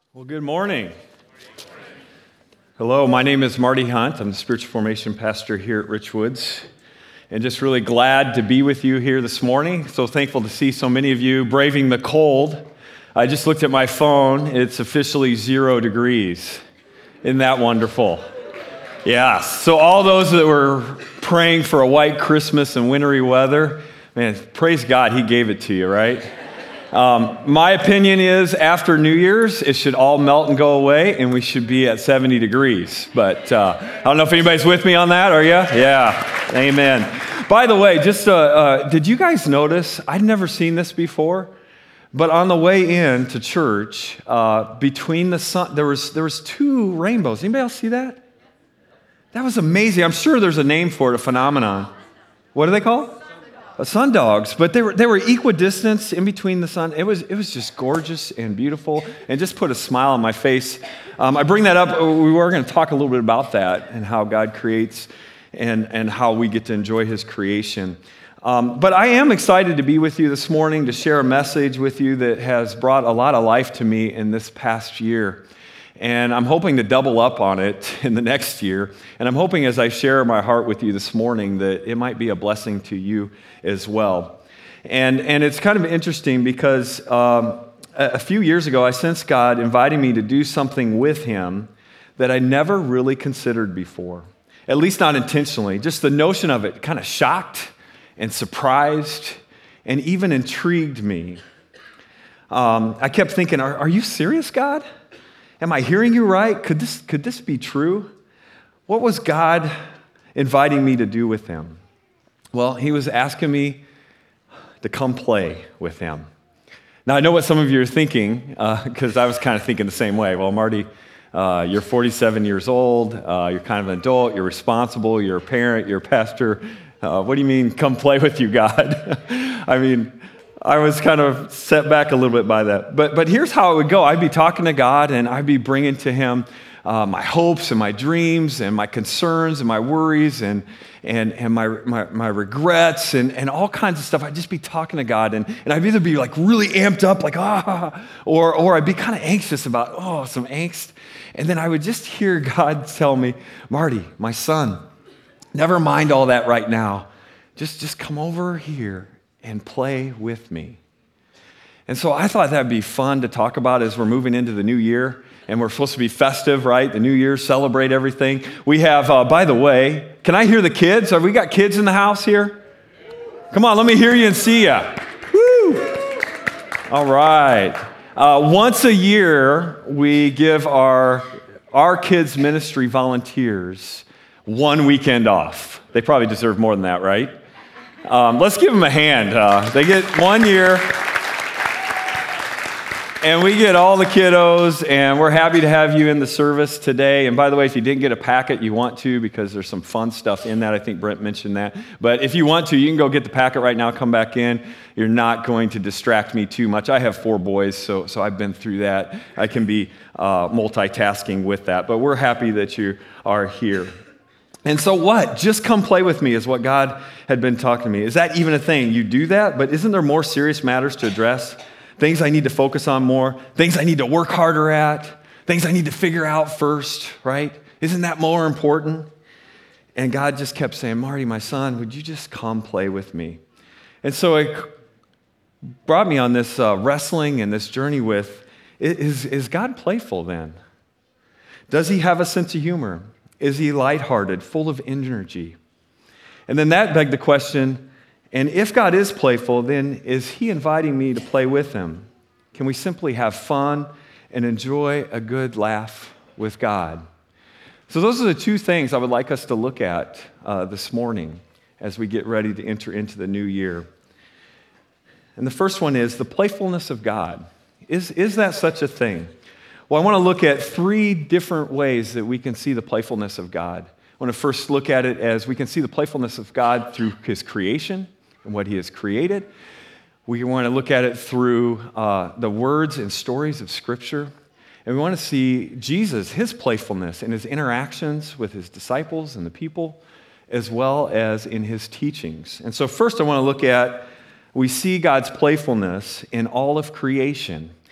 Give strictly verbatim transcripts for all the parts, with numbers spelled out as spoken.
Well, good morning. Hello, my name is Marty Hunt. I'm the spiritual formation pastor here at Richwoods, and just really glad to be with you here this morning. So thankful to see so many of you braving the cold. I just looked at my phone. It's officially zero degrees. Isn't that wonderful? Yeah, so all those that were praying for a white Christmas and wintry weather, man, praise God, He gave it to you, right? Um, my opinion is after New Year's, it should all melt and go away, and we should be at seventy degrees. But uh, I don't know if anybody's with me on that, are you? Yeah, amen. By the way, just uh, uh, did you guys notice, I'd never seen this before, but on the way in to church, uh, between the sun, there was, there was two rainbows. Anybody else see that? That was amazing. I'm sure there's a name for it, a phenomenon. What are they called? Sundogs, but they were they were equidistant in between the sun. It was it was just gorgeous and beautiful, and just put a smile on my face. Um, I bring that up. We were going to talk a little bit about that and how God creates, and and how we get to enjoy His creation. Um, but I am excited to be with you this morning to share a message with you that has brought a lot of life to me in this past year. And I'm hoping to double up on it in the next year. And I'm hoping as I share my heart with you this morning that it might be a blessing to you as well. And, and it's kind of interesting because um, a few years ago, I sensed God inviting me to do something with Him that I never really considered before, at least not intentionally. Just the notion of it kind of shocked and surprised and even intrigued me. Um, I kept thinking, are, are you serious, God? Am I hearing you right? Could this, could this be true? What was God inviting me to do with Him? Well, He was asking me to come play with Him. Now, I know what some of you are thinking, because uh, I was kind of thinking the same way. Well, Marty, uh, you're forty-seven years old, uh, you're kind of an adult, you're responsible, you're a parent, you're a pastor. Uh, what do you mean, come play with you, God? I mean, I was kind of set back a little bit by that. But but here's how it would go. I'd be talking to God, and I'd be bringing to Him uh, my hopes and my dreams and my concerns and my worries and and and my my, my regrets and, and all kinds of stuff. I'd just be talking to God, and, and I'd either be like really amped up, like, ah, or, or I'd be kind of anxious about, oh, some angst. And then I would just hear God tell me, Marty, my son, never mind all that right now. Just, just come over here and play with me. And so I thought that'd be fun to talk about as we're moving into the new year, and we're supposed to be festive, right? The new year, celebrate everything. We have, uh, by the way, can I hear the kids? Have we got kids in the house here? Come on, let me hear you and see you. Woo! All right. Uh, once a year, we give our, our kids' ministry volunteers one weekend off. They probably deserve more than that, right? Um, let's give them a hand. Uh, they get one year, and we get all the kiddos, and we're happy to have you in the service today. And by the way, if you didn't get a packet, you want to, because there's some fun stuff in that. I think Brent mentioned that. But if you want to, you can go get the packet right now, come back in. You're not going to distract me too much. I have four boys, so, so I've been through that. I can be uh, multitasking with that. But we're happy that you are here. And so what? Just come play with me is what God had been talking to me. Is that even a thing? You do that, but isn't there more serious matters to address? Things I need to focus on more, things I need to work harder at, things I need to figure out first, right? Isn't that more important? And God just kept saying, Marty, my son, would you just come play with me? And so it brought me on this uh, wrestling and this journey with, is, is God playful then? Does He have a sense of humor? Is He lighthearted, full of energy? And then that begged the question, and if God is playful, then is He inviting me to play with Him? Can we simply have fun and enjoy a good laugh with God? So those are the two things I would like us to look at uh, this morning as we get ready to enter into the new year. And the first one is the playfulness of God. Is, is that such a thing? Well, I want to look at three different ways that we can see the playfulness of God. I want to first look at it as we can see the playfulness of God through His creation and what He has created. We want to look at it through uh, the words and stories of Scripture. And we want to see Jesus, His playfulness in His interactions with His disciples and the people, as well as in His teachings. And so first I want to look at, we see God's playfulness in all of creation.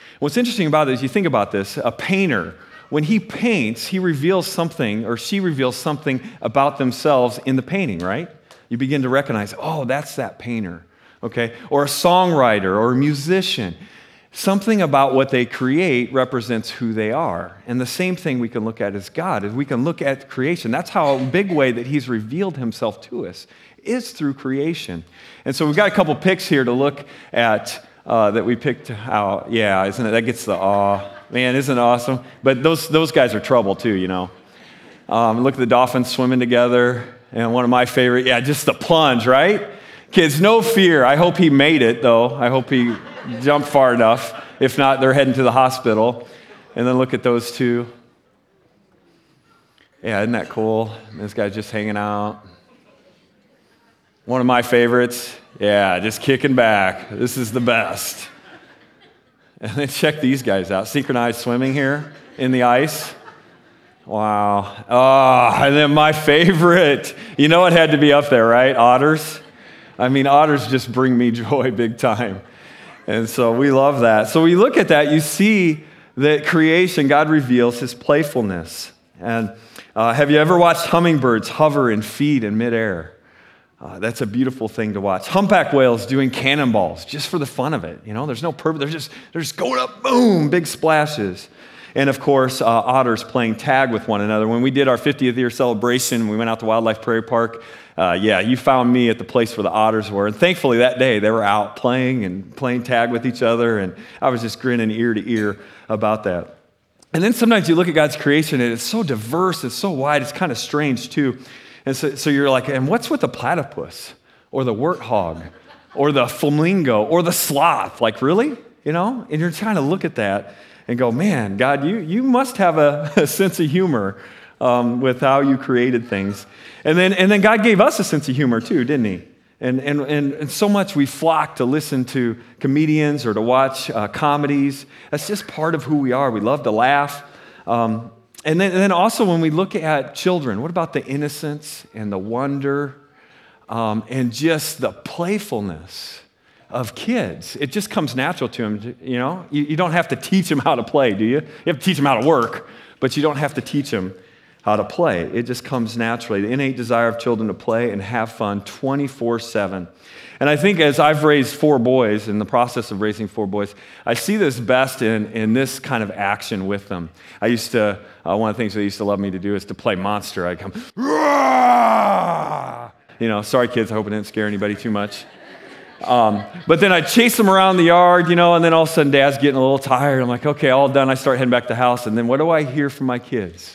What's interesting about it is you think about this, a painter, when he paints, he reveals something, or she reveals something about themselves in the painting, right? You begin to recognize, oh, that's that painter, okay? Or a songwriter or a musician. Something about what they create represents who they are. And the same thing we can look at as God, is we can look at creation. That's how a big way that he's revealed himself to us is through creation. And so we've got a couple pics here to look at uh, that we picked out. Yeah, isn't it? That gets the awe. Man, isn't it awesome? But those, those guys are trouble too, you know. Um, look at the dolphins swimming together. And one of my favorite, yeah, just the plunge, right? Kids, no fear. I hope he made it, though. I hope he jumped far enough. If not, they're heading to the hospital. And then look at those two. Yeah, isn't that cool? This guy's just hanging out. One of my favorites. Yeah, just kicking back. This is the best. And then check these guys out. Synchronized swimming here in the ice. Wow. Oh, and then my favorite. You know it had to be up there, right? Otters. I mean, otters just bring me joy big time. And so we love that. So we look at that, you see that creation, God reveals his playfulness. And uh, have you ever watched hummingbirds hover and feed in midair? Uh, that's a beautiful thing to watch. Humpback whales doing cannonballs just for the fun of it. You know, there's no purpose. They're just, they're just going up, boom, big splashes. And of course, uh, otters playing tag with one another. When we did our fiftieth year celebration, we went out to Wildlife Prairie Park. Uh, yeah, you found me at the place where the otters were. And thankfully that day they were out playing and playing tag with each other. And I was just grinning ear to ear about that. And then sometimes you look at God's creation and it's so diverse, it's so wide, it's kind of strange too. And so, so you're like, and what's with the platypus or the warthog or the flamingo or the sloth? Like, really? You know? And you're trying to look at that and go, man, God, you, you must have a, a sense of humor um, with how you created things. And then, and then God gave us a sense of humor too, didn't he? And, and, and, and so much we flock to listen to comedians or to watch uh, comedies. That's just part of who we are. We love to laugh. Um, and, then, and then also when we look at children, what about the innocence and the wonder um, and just the playfulness of kids? It just comes natural to them, you know? You, you don't have to teach them how to play, do you? You have to teach them how to work, but you don't have to teach them how to play. It just comes naturally. The innate desire of children to play and have fun twenty-four seven. And I think as I've raised four boys, in the process of raising four boys, I see this best in, in this kind of action with them. I used to, uh, one of the things they used to love me to do is to play monster. I'd come, Rah! You know, sorry kids, I hope it didn't scare anybody too much. Um, but then I'd chase them around the yard, you know, and then all of a sudden Dad's getting a little tired. I'm like, okay, all done. I start heading back to the house. And then what do I hear from my kids?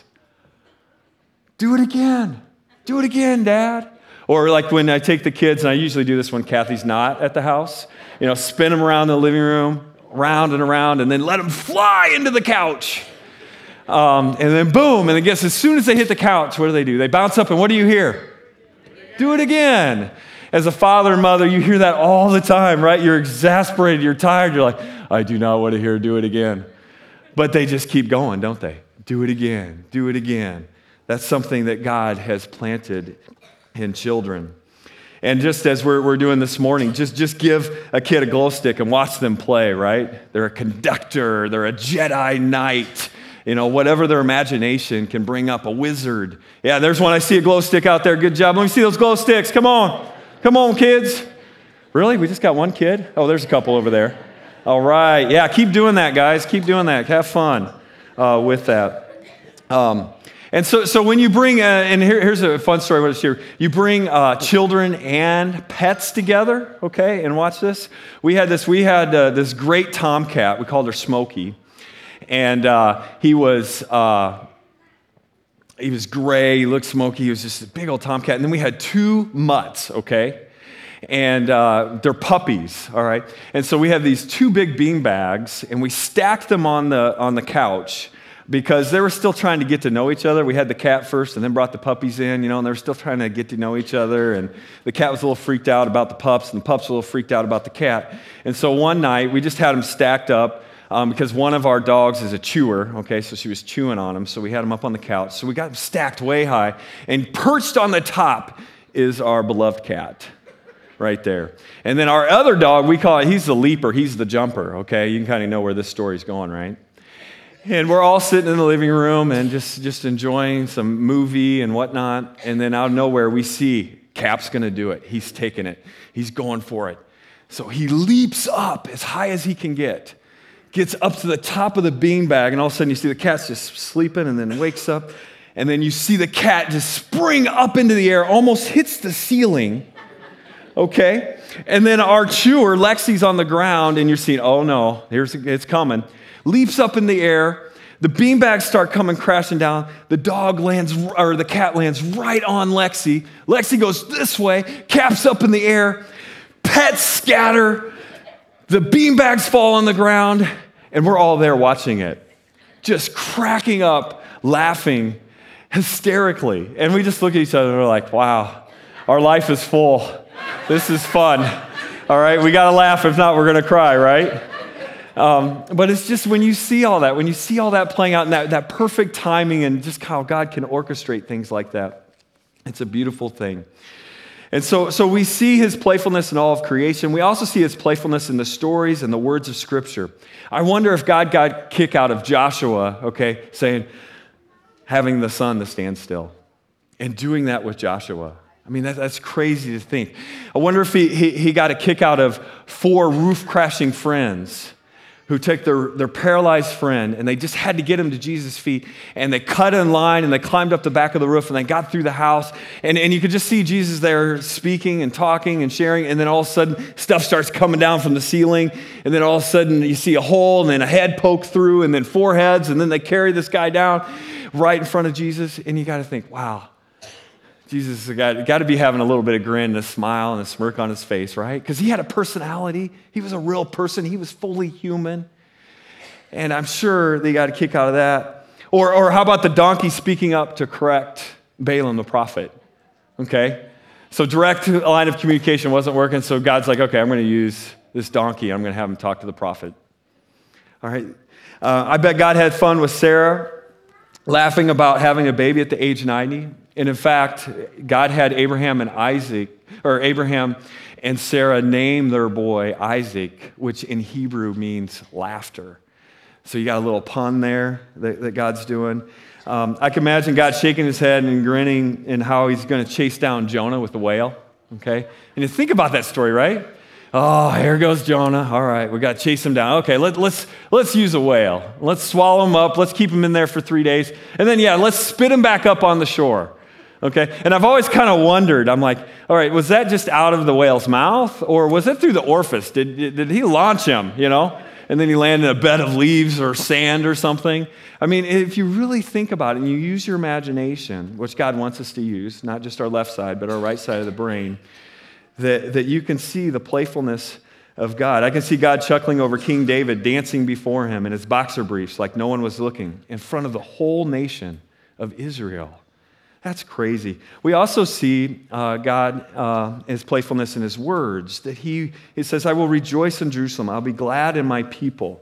Do it again. Do it again, Dad. Or like when I take the kids, and I usually do this when Kathy's not at the house, you know, spin them around the living room, round and around, and then let them fly into the couch. Um, and then boom, and I guess as soon as they hit the couch, what do they do? They bounce up, and what do you hear? Do it again. As a father and mother, you hear that all the time, right? You're exasperated, you're tired, you're like, I do not want to hear do it again. But they just keep going, don't they? Do it again, do it again. That's something that God has planted in children. And just as we're, we're doing this morning, just, just give a kid a glow stick and watch them play, right? They're a conductor, they're a Jedi Knight, you know, whatever their imagination can bring up, a wizard. Yeah, there's one. I see a glow stick out there. Good job. Let me see those glow sticks. Come on. Come on, kids. Really? We just got one kid? Oh, there's a couple over there. All right. Yeah, keep doing that, guys. Keep doing that. Have fun uh, with that. Um, And so, so when you bring, uh, and here, here's a fun story I want to share. You bring uh, children and pets together, okay? And watch this. We had this. We had uh, this great tomcat. We called her Smokey, and uh, he was uh, he was gray. He looked smoky. He was just a big old tomcat. And then we had two mutts, okay? And uh, they're puppies, all right? And so we had these two big bean bags, and we stacked them on the on the couch, because they were still trying to get to know each other. We had the cat first and then brought the puppies in, you know, and they were still trying to get to know each other. And the cat was a little freaked out about the pups, and the pups were a little freaked out about the cat. And so one night, we just had them stacked up um, because one of our dogs is a chewer, okay, so she was chewing on them, so we had them up on the couch. So we got them stacked way high, and perched on the top is our beloved cat, right there. And then our other dog, we call it, he's the leaper, he's the jumper, okay? You can kind of know where this story's going, right? And we're all sitting in the living room and just, just enjoying some movie and whatnot. And then out of nowhere, we see Cap's going to do it. He's taking it. He's going for it. So he leaps up as high as he can get, gets up to the top of the beanbag, and all of a sudden you see the cat's just sleeping and then wakes up. And then you see the cat just spring up into the air, almost hits the ceiling, okay? And then our chewer, Lexi's on the ground, and you're seeing, oh no, here's it's coming. Leaps up in the air. The beanbags start coming crashing down. The dog lands, or the cat lands right on Lexi. Lexi goes this way, Cap's up in the air. Pets scatter. The beanbags fall on the ground, and we're all there watching it, just cracking up, laughing hysterically. And we just look at each other and we're like, wow, our life is full. This is fun. All right, we got to laugh. If not, we're going to cry, right? Um, but it's just when you see all that, when you see all that playing out and that, that perfect timing and just how God can orchestrate things like that, it's a beautiful thing. And so, so we see his playfulness in all of creation. We also see his playfulness in the stories and the words of Scripture. I wonder if God got a kick out of Joshua, okay, saying, having the sun to stand still and doing that with Joshua. I mean, that, that's crazy to think. I wonder if he, he, he got a kick out of four roof-crashing friends who took their, their paralyzed friend, and they just had to get him to Jesus' feet, and they cut in line, and they climbed up the back of the roof, and they got through the house, and, and you could just see Jesus there speaking and talking and sharing, and then all of a sudden, stuff starts coming down from the ceiling, and then all of a sudden, you see a hole, and then a head poked through, and then four heads, and then they carry this guy down right in front of Jesus, and you got to think, wow, Jesus has got, got to be having a little bit of grin and a smile and a smirk on his face, right? Because he had a personality. He was a real person. He was fully human. And I'm sure they got a kick out of that. Or, or how about the donkey speaking up to correct Balaam the prophet? Okay? So direct line of communication wasn't working, so God's like, okay, I'm going to use this donkey. I'm going to have him talk to the prophet. All right? Uh, I bet God had fun with Sarah, laughing about having a baby at the age ninety. And in fact, God had Abraham and Isaac, or Abraham and Sarah name their boy Isaac, which in Hebrew means laughter. So you got a little pun there that, that God's doing. Um, I can imagine God shaking his head and grinning in how he's going to chase down Jonah with the whale, okay? And you think about that story, right? Oh, here goes Jonah. All right, we got to chase him down. Okay, let, let's let's use a whale. Let's swallow him up. Let's keep him in there for three days. And then, yeah, let's spit him back up on the shore. Okay, and I've always kind of wondered, I'm like, all right, was that just out of the whale's mouth, or was it through the orifice? Did, did, did he launch him, you know, and then he landed in a bed of leaves or sand or something? I mean, if you really think about it and you use your imagination, which God wants us to use, not just our left side, but our right side of the brain, that, that you can see the playfulness of God. I can see God chuckling over King David, dancing before him in his boxer briefs like no one was looking, in front of the whole nation of Israel. That's crazy. We also see uh, God, uh, his playfulness in his words, that he, he says, I will rejoice in Jerusalem. I'll be glad in my people.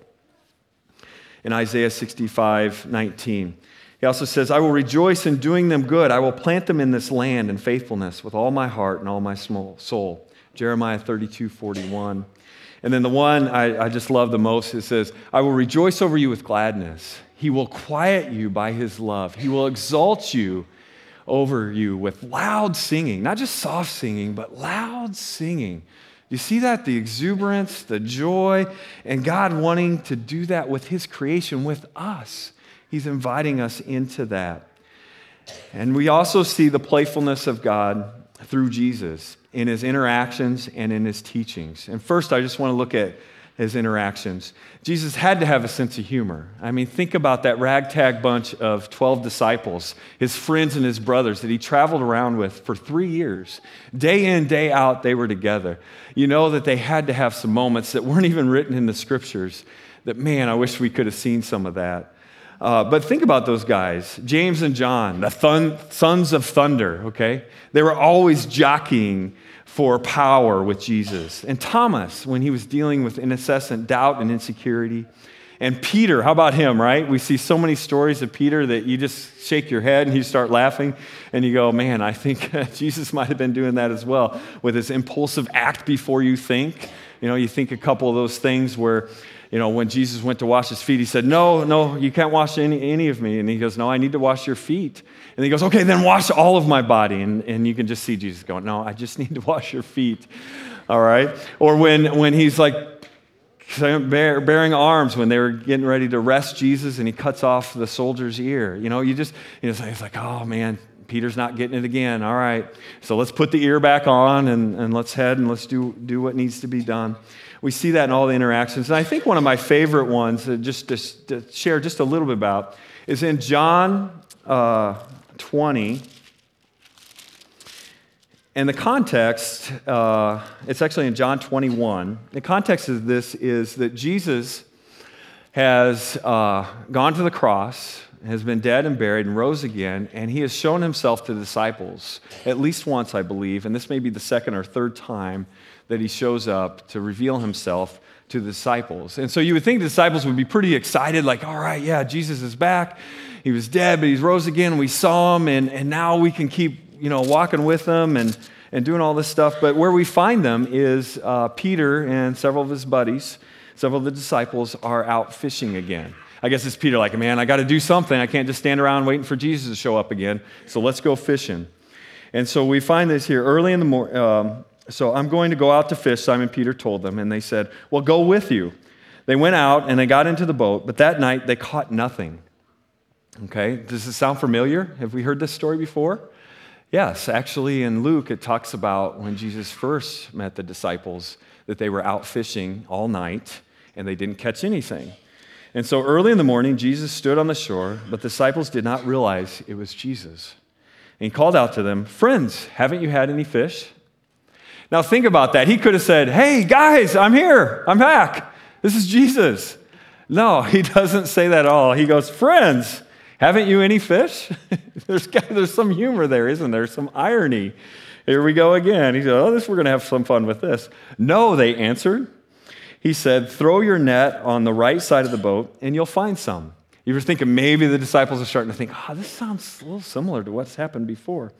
In Isaiah sixty-five nineteen. He also says, I will rejoice in doing them good. I will plant them in this land in faithfulness with all my heart and all my soul. Jeremiah thirty-two forty-one. And then the one I, I just love the most, it says, I will rejoice over you with gladness. He will quiet you by his love. He will exalt you over you with loud singing, not just soft singing, but loud singing. You see that? The exuberance, the joy, and God wanting to do that with his creation, with us. He's inviting us into that. And we also see the playfulness of God through Jesus in his interactions and in his teachings. And first, I just want to look at his interactions. Jesus had to have a sense of humor. I mean, think about that ragtag bunch of twelve disciples, his friends and his brothers that he traveled around with for three years. Day in, day out, they were together. You know that they had to have some moments that weren't even written in the scriptures that, man, I wish we could have seen some of that. Uh, but think about those guys, James and John, the thun- sons of thunder, okay? They were always jockeying for power with Jesus. And Thomas, when he was dealing with incessant doubt and insecurity. And Peter, how about him, right? We see so many stories of Peter that you just shake your head and you start laughing and you go, man, I think Jesus might have been doing that as well with his impulsive act before you think. You know, you think a couple of those things where, you know, when Jesus went to wash his feet, he said, no, no, you can't wash any, any of me. And he goes, no, I need to wash your feet. And he goes, okay, then wash all of my body. And, and you can just see Jesus going, no, I just need to wash your feet. All right? Or when, when he's like bearing arms, when they were getting ready to arrest Jesus and he cuts off the soldier's ear. You know, you just, you know, it's like, oh man, Peter's not getting it again. All right, so let's put the ear back on and, and let's head and let's do, do what needs to be done. We see that in all the interactions. And I think one of my favorite ones, uh, just to, to share just a little bit about, is in John uh, twenty. And the context, uh, it's actually in John twenty-one. The context of this is that Jesus has uh, gone to the cross, has been dead and buried and rose again, and he has shown himself to the disciples at least once, I believe, and this may be the second or third time that he shows up to reveal himself to the disciples. And so you would think the disciples would be pretty excited, like, all right, yeah, Jesus is back. He was dead, but he's rose again. We saw him, and, and now we can keep, you know, walking with him and, and doing all this stuff. But where we find them is uh, Peter and several of his buddies, several of the disciples are out fishing again. I guess it's Peter like, man, I got to do something. I can't just stand around waiting for Jesus to show up again. So let's go fishing. And so we find this here early in the morning. Um, so I'm going to go out to fish, Simon Peter told them. And they said, well, go with you. They went out and they got into the boat, but that night they caught nothing. Okay, does this sound familiar? Have we heard this story before? Yes, actually in Luke it talks about when Jesus first met the disciples that they were out fishing all night and they didn't catch anything. And so early in the morning, Jesus stood on the shore, but the disciples did not realize it was Jesus. And he called out to them, friends, haven't you had any fish? Now think about that. He could have said, hey, guys, I'm here. I'm back. This is Jesus. No, he doesn't say that at all. He goes, friends, haven't you any fish? there's, there's some humor there, isn't there? Some irony. Here we go again. He said, oh, this, we're going to have some fun with this. No, they answered. He said, throw your net on the right side of the boat and you'll find some. You were thinking maybe the disciples are starting to think, oh, this sounds a little similar to what's happened before.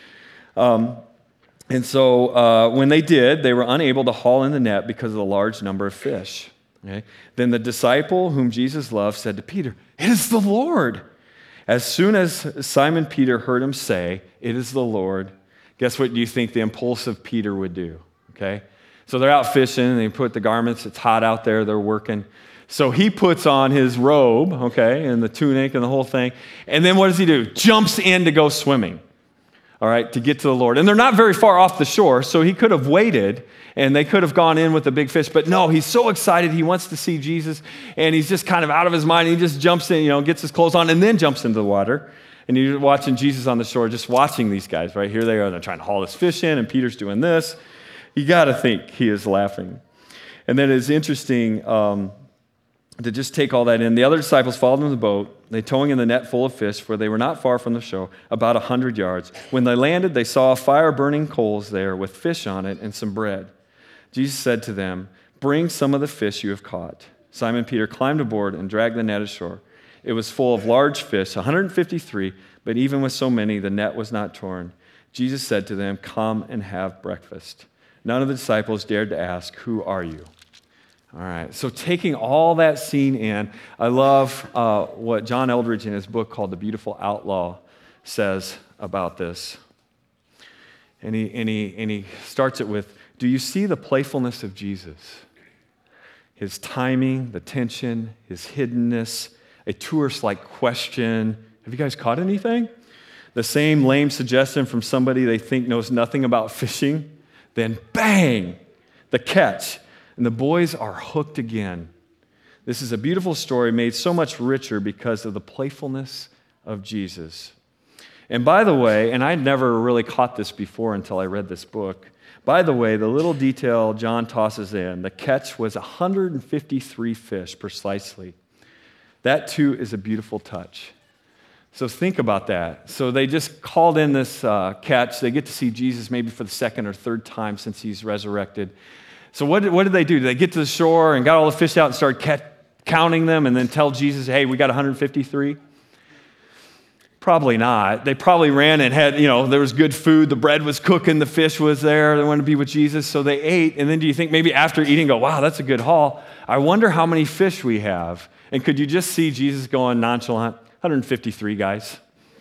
Um, and so uh, when they did, they were unable to haul in the net because of the large number of fish. Okay? Then the disciple whom Jesus loved said to Peter, it is the Lord. As soon as Simon Peter heard him say, it is the Lord, guess what you think the impulsive Peter would do? Okay? So they're out fishing, and they put the garments, it's hot out there, they're working. So he puts on his robe, okay, and the tunic and the whole thing, and then what does he do? Jumps in to go swimming, all right, to get to the Lord. And they're not very far off the shore, so he could have waited, and they could have gone in with the big fish, but no, he's so excited, he wants to see Jesus, and he's just kind of out of his mind, he just jumps in, you know, gets his clothes on, and then jumps into the water. And you're watching Jesus on the shore, just watching these guys, right? Here they are, they're trying to haul this fish in, and Peter's doing this. You got to think he is laughing. And then it's interesting um, to just take all that in. The other disciples followed him in the boat. They towing in the net full of fish, for they were not far from the shore, about a hundred yards. When they landed, they saw a fire burning coals there with fish on it and some bread. Jesus said to them, bring some of the fish you have caught. Simon Peter climbed aboard and dragged the net ashore. It was full of large fish, one hundred fifty-three, but even with so many, the net was not torn. Jesus said to them, come and have breakfast. None of the disciples dared to ask, who are you? All right, so taking all that scene in, I love uh, what John Eldredge in his book called The Beautiful Outlaw says about this. And he, and he, and he starts it with, do you see the playfulness of Jesus? His timing, the tension, his hiddenness, a tourist-like question. Have you guys caught anything? The same lame suggestion from somebody they think knows nothing about fishing. Then bang, the catch. And the boys are hooked again. This is a beautiful story made so much richer because of the playfulness of Jesus. And by the way, and I'd never really caught this before until I read this book, by the way, the little detail John tosses in, the catch was one hundred fifty-three fish precisely. That too is a beautiful touch. So think about that. So they just called in this uh, catch. They get to see Jesus maybe for the second or third time since he's resurrected. So what did, what did they do? Did they get to the shore and got all the fish out and started catch, counting them and then tell Jesus, hey, we got one hundred fifty-three? Probably not. They probably ran and had, you know, there was good food. The bread was cooking. The fish was there. They wanted to be with Jesus, so they ate. And then do you think maybe after eating, go, wow, that's a good haul. I wonder how many fish we have. And could you just see Jesus going nonchalant? one hundred fifty-three, guys.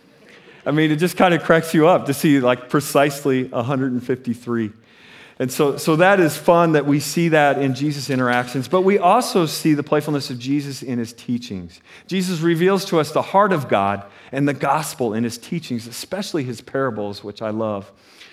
I mean, it just kind of cracks you up to see like precisely one hundred fifty-three. And so, so that is fun that we see that in Jesus' interactions, but we also see the playfulness of Jesus in his teachings. Jesus reveals to us the heart of God and the gospel in his teachings, especially his parables, which I love.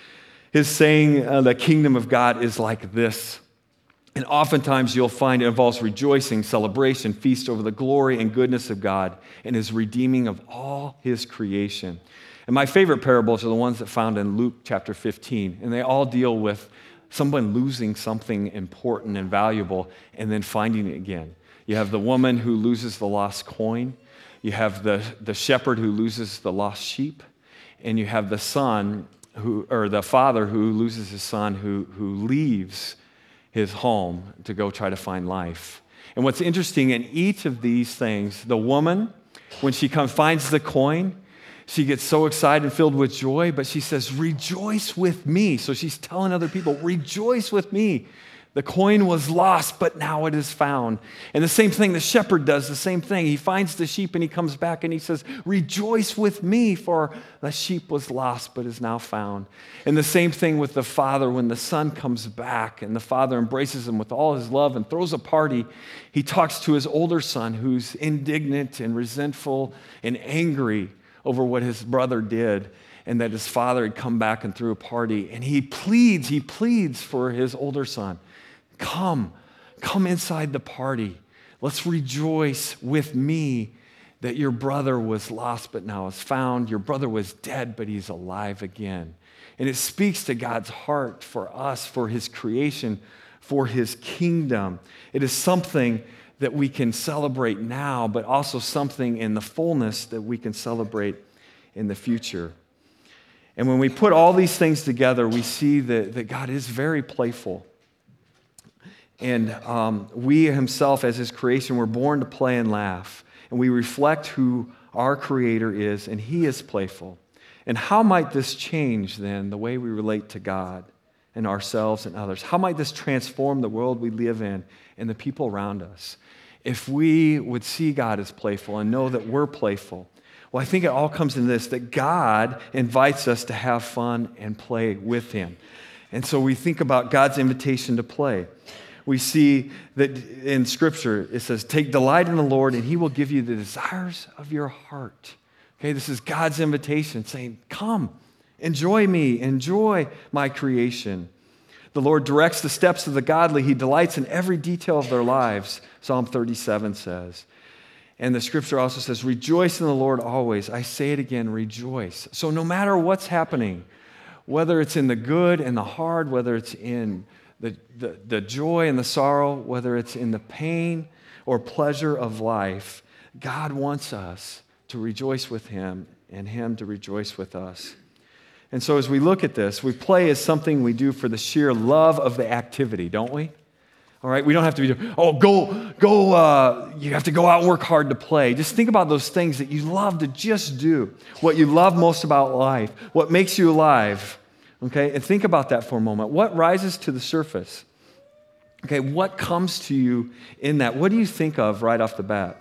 His saying, uh, the kingdom of God is like this. And oftentimes you'll find it involves rejoicing, celebration, feast over the glory and goodness of God and his redeeming of all his creation. And my favorite parables are the ones that found in Luke chapter fifteen, and they all deal with someone losing something important and valuable and then finding it again. You have the woman who loses the lost coin. You have the, the shepherd who loses the lost sheep. And you have the son who, or the father who loses his son who, who leaves his home to go try to find life. And what's interesting in each of these things, the woman, when she comes, finds the coin, she gets so excited and filled with joy, but she says, rejoice with me. So she's telling other people, rejoice with me. The coin was lost, but now it is found. And the same thing, the shepherd does the same thing. He finds the sheep and he comes back and he says, rejoice with me, for the sheep was lost, but is now found. And the same thing with the father, when the son comes back and the father embraces him with all his love and throws a party, he talks to his older son who's indignant and resentful and angry over what his brother did, and that his father had come back and threw a party. And he pleads, he pleads for his older son. Come, come inside the party. Let's rejoice with me that your brother was lost but now is found. Your brother was dead but he's alive again. And it speaks to God's heart for us, for his creation, for his kingdom. It is something that we can celebrate now, but also something in the fullness that we can celebrate in the future. And when we put all these things together, we see that, that God is very playful. And um, we himself, as his creation, were born to play and laugh. And we reflect who our Creator is, and he is playful. And how might this change, then, the way we relate to God and ourselves and others? How might this transform the world we live in and the people around us if we would see God as playful and know that we're playful? Well, I think it all comes in this, that God invites us to have fun and play with him. And so we think about God's invitation to play. We see that in Scripture, it says, take delight in the Lord and he will give you the desires of your heart. Okay, this is God's invitation saying, come, enjoy me, enjoy my creation. The Lord directs the steps of the godly. He delights in every detail of their lives, Psalm thirty-seven says. And the Scripture also says, rejoice in the Lord always. I say it again, rejoice. So no matter what's happening, whether it's in the good and the hard, whether it's in the, the, the joy and the sorrow, whether it's in the pain or pleasure of life, God wants us to rejoice with him and him to rejoice with us. And so as we look at this, we play as something we do for the sheer love of the activity, don't we? All right, we don't have to be, oh, go, go, uh, you have to go out and work hard to play. Just think about those things that you love to just do, what you love most about life, what makes you alive, okay? And think about that for a moment. What rises to the surface? Okay, what comes to you in that? What do you think of right off the bat?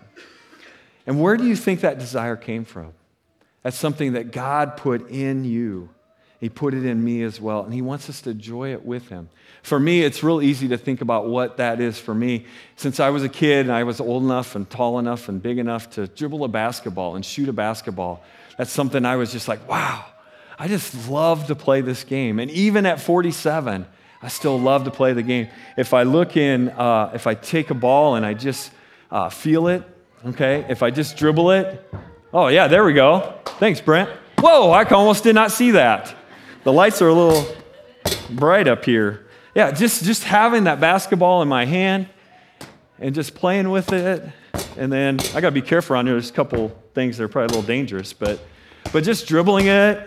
And where do you think that desire came from? That's something that God put in you. He put it in me as well, and he wants us to enjoy it with him. For me, it's real easy to think about what that is for me. Since I was a kid and I was old enough and tall enough and big enough to dribble a basketball and shoot a basketball, that's something I was just like, wow, I just love to play this game. And even at forty-seven, I still love to play the game. If I look in, uh, if I take a ball and I just uh, feel it, okay, if I just dribble it, oh yeah, there we go. Thanks, Brent. Whoa, I almost did not see that. The lights are a little bright up here. Yeah, just, just having that basketball in my hand and just playing with it. And then I got to be careful on there. There's a couple things that are probably a little dangerous, but but just dribbling it.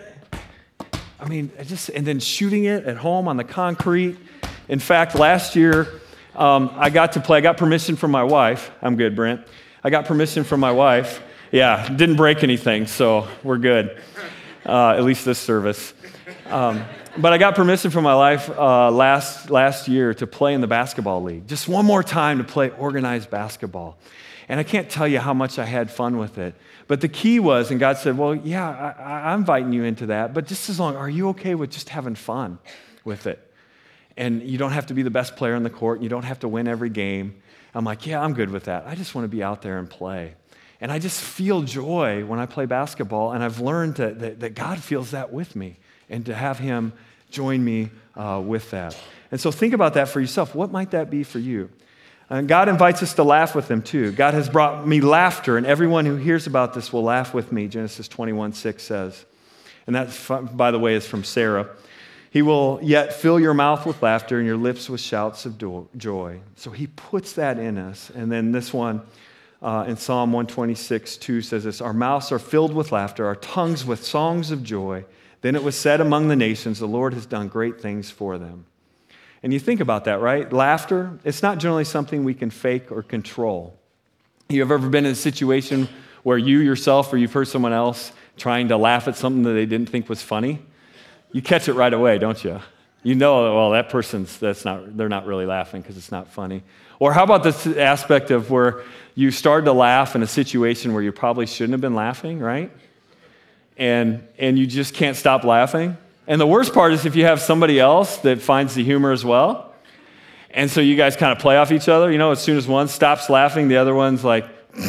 I mean, I just and then shooting it at home on the concrete. In fact, last year Um, I got to play. I got permission from my wife. I'm good, Brent. I got permission from my wife. Yeah, didn't break anything, so we're good. Uh, at least this service. Um, but I got permission from my wife uh, last last year to play in the basketball league. Just one more time to play organized basketball. And I can't tell you how much I had fun with it. But the key was, and God said, well, yeah, I, I'm inviting you into that, but just as long, are you okay with just having fun with it? And you don't have to be the best player on the court, and you don't have to win every game. I'm like, yeah, I'm good with that. I just want to be out there and play. And I just feel joy when I play basketball, and I've learned that, that, that God feels that with me, and to have him join me uh, with that. And so think about that for yourself. What might that be for you? And God invites us to laugh with him too. God has brought me laughter, and everyone who hears about this will laugh with me, Genesis twenty-one six says. And that, by the way, is from Sarah. He will yet fill your mouth with laughter and your lips with shouts of joy. So he puts that in us. And then this one uh, in Psalm one twenty-six two says this, our mouths are filled with laughter, our tongues with songs of joy. Then it was said among the nations, the Lord has done great things for them. And you think about that, right? Laughter, it's not generally something we can fake or control. You have ever been in a situation where you yourself or you've heard someone else trying to laugh at something that they didn't think was funny? You catch it right away, don't you? You know, well, that person's, that's not, they're not really laughing because it's not funny. Or how about this aspect of where you started to laugh in a situation where you probably shouldn't have been laughing, right? And, and you just can't stop laughing. And the worst part is if you have somebody else that finds the humor as well. And so you guys kind of play off each other. You know, as soon as one stops laughing, the other one's like,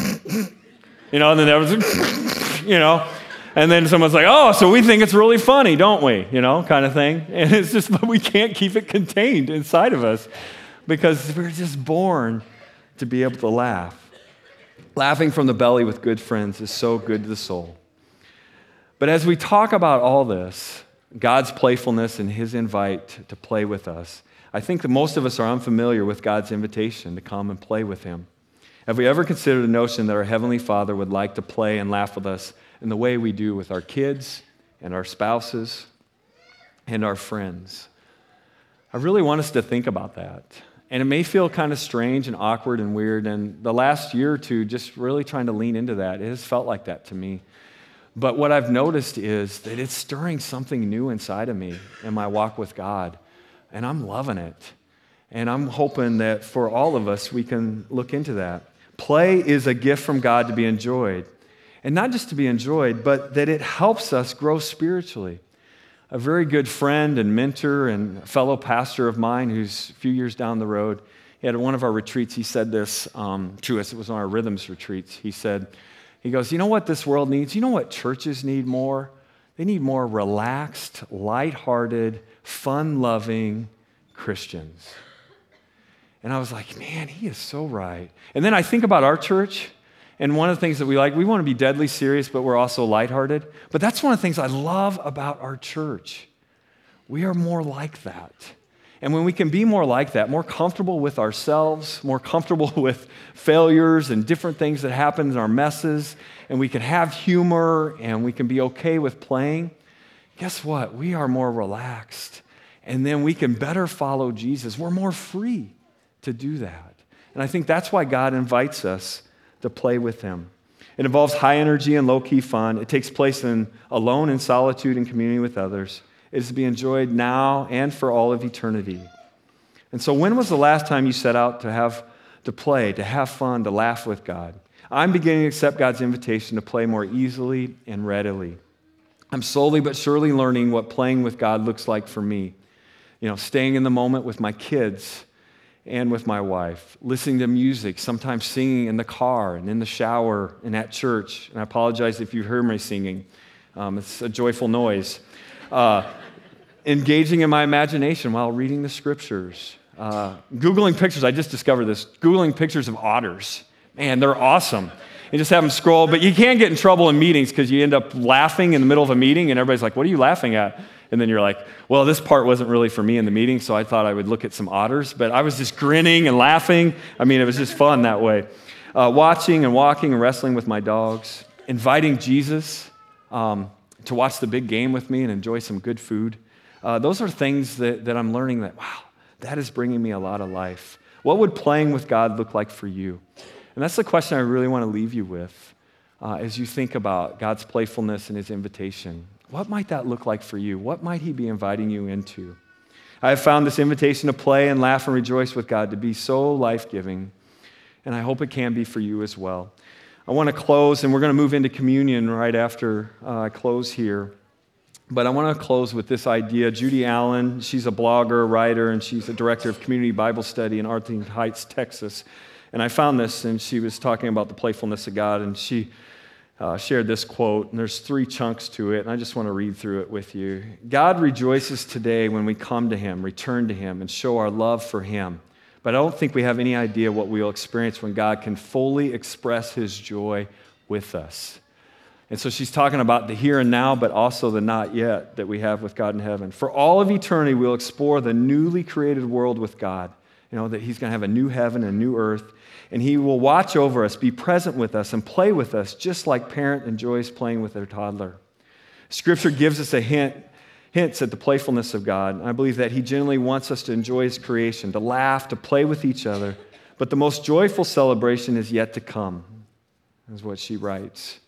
you know, and then the other's, you know. And then someone's like, oh, so we think it's really funny, don't we? You know, kind of thing. And it's just, but we can't keep it contained inside of us because we're just born to be able to laugh. Laughing from the belly with good friends is so good to the soul. But as we talk about all this, God's playfulness and his invite to play with us, I think that most of us are unfamiliar with God's invitation to come and play with him. Have we ever considered the notion that our Heavenly Father would like to play and laugh with us in the way we do with our kids and our spouses and our friends? I really want us to think about that. And it may feel kind of strange and awkward and weird, and the last year or two, just really trying to lean into that, it has felt like that to me. But what I've noticed is that it's stirring something new inside of me in my walk with God, and I'm loving it. And I'm hoping that for all of us, we can look into that. Play is a gift from God to be enjoyed. And not just to be enjoyed, but that it helps us grow spiritually. A very good friend and mentor and fellow pastor of mine who's a few years down the road, he had one of our retreats, he said this um, to us. It was on our Rhythms retreats. He said, he goes, you know what this world needs? You know what churches need more? They need more relaxed, lighthearted, fun-loving Christians. And I was like, man, he is so right. And then I think about our church, and one of the things that we like, we want to be deadly serious, but we're also lighthearted. But that's one of the things I love about our church. We are more like that. And when we can be more like that, more comfortable with ourselves, more comfortable with failures and different things that happen in our messes, and we can have humor and we can be okay with playing, guess what? We are more relaxed. And then we can better follow Jesus. We're more free to do that. And I think that's why God invites us to play with him. It involves high energy and low-key fun. It takes place in alone in solitude and community with others. It is to be enjoyed now and for all of eternity. And so when was the last time you set out to have to play, to have fun, to laugh with God? I'm beginning to accept God's invitation to play more easily and readily. I'm slowly but surely learning what playing with God looks like for me. You know, staying in the moment with my kids and with my wife, listening to music, sometimes singing in the car and in the shower and at church. And I apologize if you heard me singing. Um, it's a joyful noise. Uh, engaging in my imagination while reading the scriptures. Uh, Googling pictures, I just discovered this. Googling pictures of otters. Man, they're awesome. You just have them scroll, but you can get in trouble in meetings because you end up laughing in the middle of a meeting and everybody's like, what are you laughing at? And then you're like, well, this part wasn't really for me in the meeting, so I thought I would look at some otters. But I was just grinning and laughing. I mean, it was just fun that way. Uh, watching and walking and wrestling with my dogs. Inviting Jesus um, to watch the big game with me and enjoy some good food. Uh, those are things that, that I'm learning that, wow, that is bringing me a lot of life. What would playing with God look like for you? And that's the question I really want to leave you with uh, as you think about God's playfulness and his invitation. What might that look like for you? What might he be inviting you into? I have found this invitation to play and laugh and rejoice with God to be so life-giving, and I hope it can be for you as well. I want to close, and we're going to move into communion right after uh, I close here. But I want to close with this idea. Judy Allen, she's a blogger, writer, and she's a director of community Bible study in Arlington Heights, Texas. And I found this, and she was talking about the playfulness of God, and she uh, shared this quote, and there's three chunks to it, and I just want to read through it with you. God rejoices today when we come to him, return to him, and show our love for him. But I don't think we have any idea what we will experience when God can fully express his joy with us. And so she's talking about the here and now, but also the not yet that we have with God in heaven. For all of eternity, we'll explore the newly created world with God. You know, that he's going to have a new heaven and a new earth. And he will watch over us, be present with us, and play with us, just like parent enjoys playing with their toddler. Scripture gives us a hint, hints at the playfulness of God. And I believe that he genuinely wants us to enjoy his creation, to laugh, to play with each other. But the most joyful celebration is yet to come, is what she writes.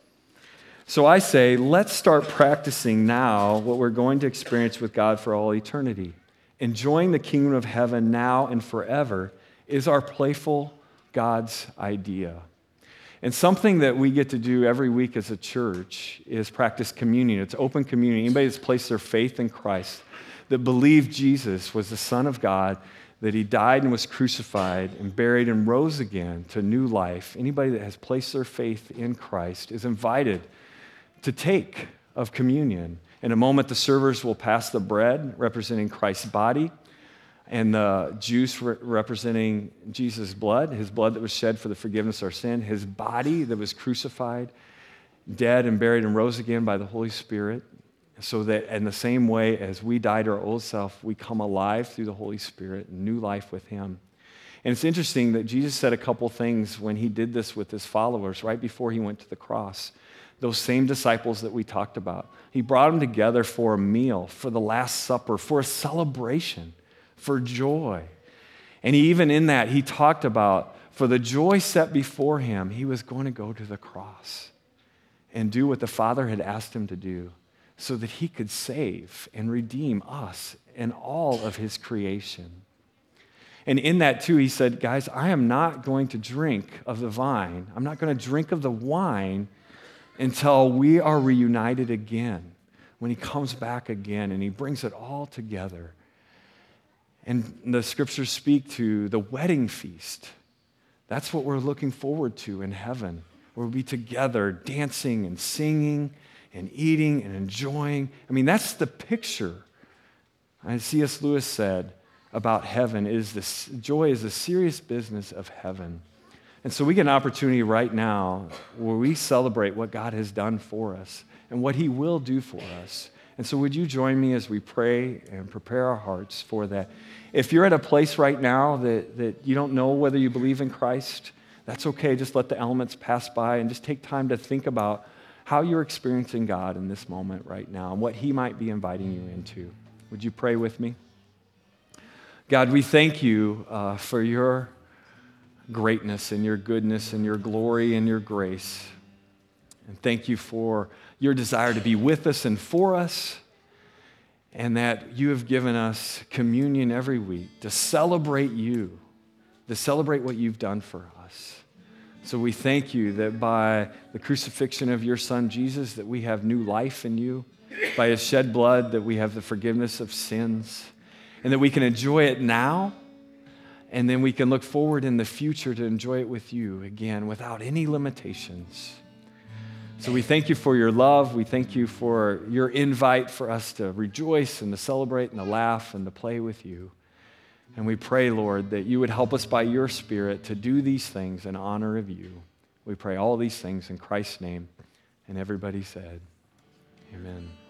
So I say, let's start practicing now what we're going to experience with God for all eternity. Enjoying the kingdom of heaven now and forever is our playful God's idea. And something that we get to do every week as a church is practice communion. It's open communion. Anybody that's placed their faith in Christ, that believed Jesus was the Son of God, that he died and was crucified and buried and rose again to new life. Anybody that has placed their faith in Christ is invited to take of communion. In a moment, the servers will pass the bread representing Christ's body and the juice re- representing Jesus' blood, his blood that was shed for the forgiveness of our sin, his body that was crucified, dead and buried and rose again by the Holy Spirit, so that in the same way as we died to our old self, we come alive through the Holy Spirit, new life with him. And it's interesting that Jesus said a couple things when he did this with his followers right before he went to the cross. Those same disciples that we talked about. He brought them together for a meal, for the Last Supper, for a celebration, for joy. And he, even in that, he talked about, for the joy set before him, he was going to go to the cross and do what the Father had asked him to do so that he could save and redeem us and all of his creation. And in that, too, he said, guys, I am not going to drink of the vine. I'm not going to drink of the wine until we are reunited again, when he comes back again and he brings it all together. And the scriptures speak to the wedding feast. That's what we're looking forward to in heaven, where we'll be together dancing and singing and eating and enjoying. I mean, that's the picture. As C S Lewis said about heaven, is this joy is the serious business of heaven. And so we get an opportunity right now where we celebrate what God has done for us and what he will do for us. And so would you join me as we pray and prepare our hearts for that? If you're at a place right now that, that you don't know whether you believe in Christ, that's okay. Just let the elements pass by and just take time to think about how you're experiencing God in this moment right now and what he might be inviting you into. Would you pray with me? God, we thank you uh, for your greatness and your goodness and your glory and your grace. And thank you for your desire to be with us and for us, and that you have given us communion every week to celebrate you, to celebrate what you've done for us. So we thank you that by the crucifixion of your Son, Jesus, that we have new life in you, by his shed blood that we have the forgiveness of sins, and that we can enjoy it now. And then we can look forward in the future to enjoy it with you again without any limitations. So we thank you for your love. We thank you for your invite for us to rejoice and to celebrate and to laugh and to play with you. And we pray, Lord, that you would help us by your Spirit to do these things in honor of you. We pray all these things in Christ's name. And everybody said, amen.